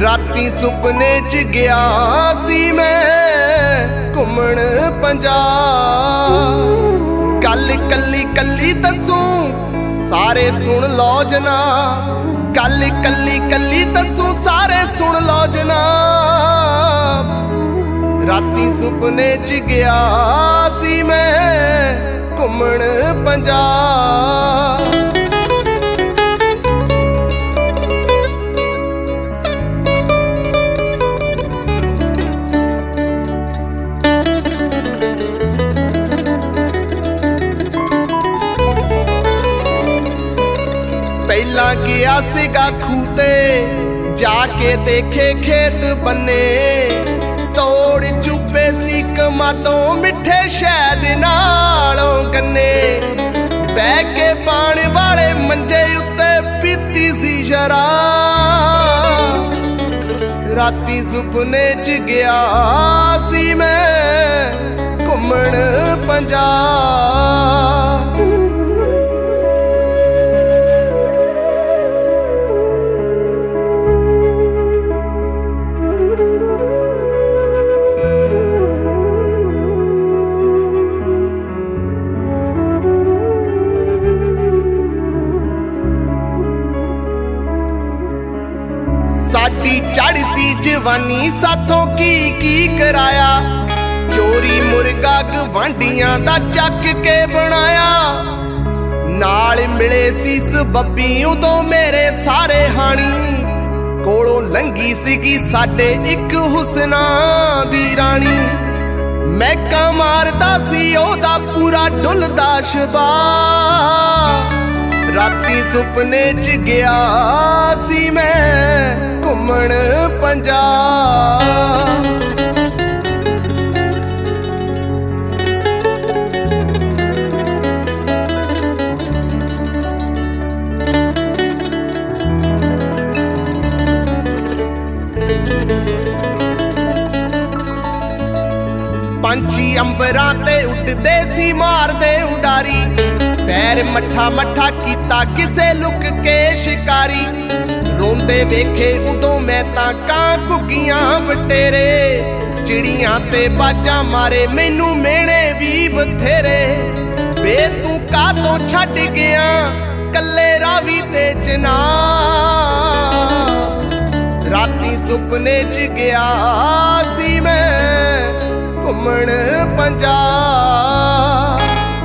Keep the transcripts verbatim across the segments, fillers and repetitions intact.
राती सुपने च गया सी मैं घूमण पंजाब। गल कली कली दसूं सारे सुन लो जना, गल कली कली दसूं सारे सुन लो जना। राती सुपने च गया सी मैं घूमण पंजाब। पहला गया सीगा खूते जाके देखे खेत बन्ने, तोड़ चुपे सी कमातों मिठे शहद नालों गन्ने। बह के पानी वाले मंजे उत्ते पीती सी शराब। राती सुपने च गया सी मैं घूमण पंजाब। साडी चढ़ती जवानी साथों की की कराया, चोरी मुर्गा गवांडियां दा चक के बनाया। नाल मिले सीस बब्बी उदों मेरे सारे हानी, कोलों लंघी सीगी साडे इक हुसना दी रानी। मैका मारदा सी ओदा पूरा डुलदा शबा। राती सुपने च गया सी मैं घूमण पंजाब। पंछी अंबरां ते उड़दे सी मारदे उडारी, पैर मठा मठा कीता किसे लुक के शिकारी। रोंदे वेखे उदों मैं तां कां घुग्गियां बटेरे, चिड़ियां ते बाजां मारे मैनू मेणे भी बथेरे। वे तू कातों छड्ड गया कल्ले रावी ते चनाब। राती सुपने च गया सी मैं घूमण पंजाब।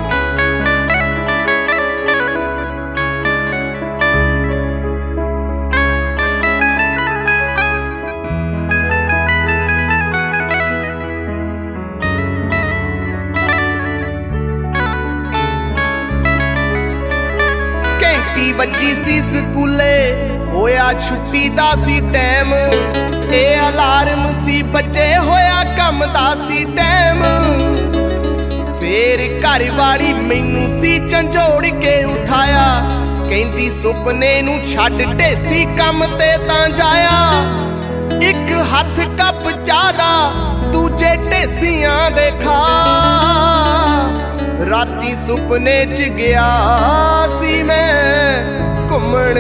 वजी सी स्कूले होया छुट्टी दा सी टैम, ए अलार्म सी बजे होया कम दा सी टैम। फिर घर वाली मैनू सी झंझोड़ के उठाया, कहंदी सुपने नू छड्ड ढेसी कम ते तां जाया। एक हथ कप चाह दा दूजे ढेसियां दे खा। राती सुपने च गया सी मैं घूमण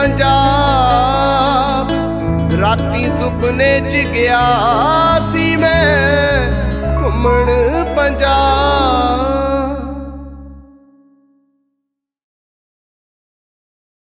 पंजाब। राती सुपने च गया सी मैं घूमण पंजाब।